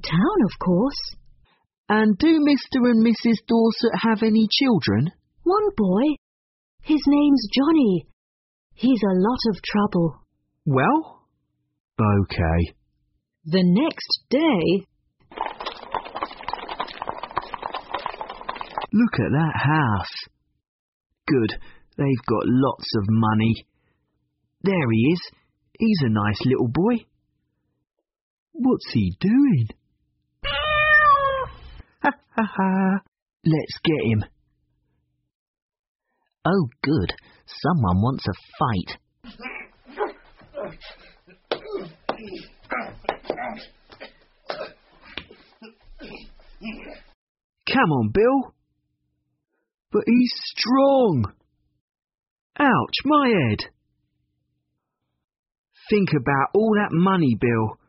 town, of course. And do Mr. and Mrs. Dorset have any children? One boy. His name's Johnny. He's a lot of trouble. Well, OK. The next day... Look at that house. Good, they've got lots of money. There he is. He's a nice little boy. What's he doing? Ha ha ha. Let's get him. Oh good, someone wants a fight. Come on, Bill. But he's strong. Ouch, my head. Think about all that money, Bill.